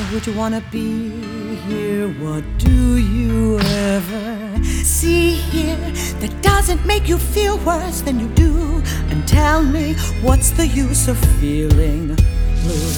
would you wanna be here? What do you ever see here that doesn't make you feel worse than you do? And tell me, what's the use of feeling blue?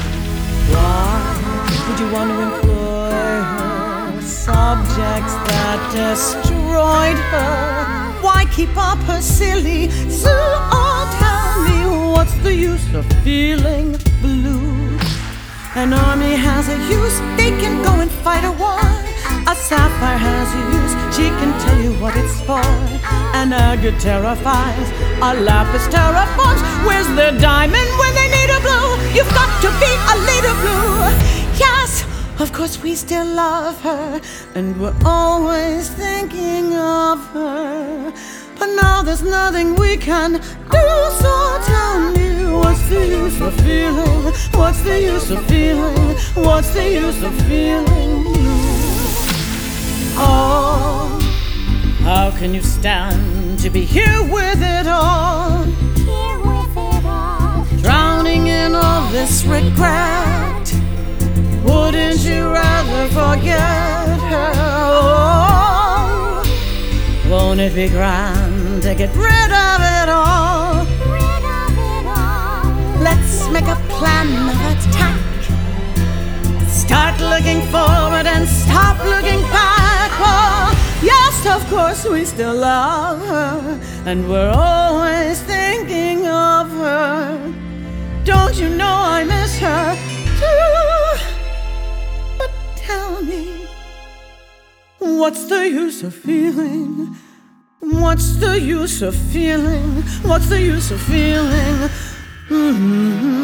Why would you want to employ her subjects that destroyed her? Why keep up her silly zoo? Oh, tell me, what's the use of feeling blue? An army has a use, they can go and fight a war. A sapphire has a use, she can tell you what it's for. An agate terrifies, a lapis terraforms. Where's the diamond when they need a blue? You've got to be a lady blue. Yes, of course we still love her, and we're always thinking of her. But now there's nothing we can do, so tell me, what's the use of feeling? What's the use of feeling? What's the use of feeling blue? Oh, how can you stand to be here with it all? Here with it all. Drowning in all this regret. Wouldn't you rather forget her? Oh, won't it be grand to get rid of it all? Rid of it all. Let's make a plan of attack. Start looking forward and stop looking back. Oh, yes, of course we still love her, and we're always thinking of her. Don't you know I miss her too? But tell me, what's the use of feeling? What's the use of feeling? What's the use of feeling?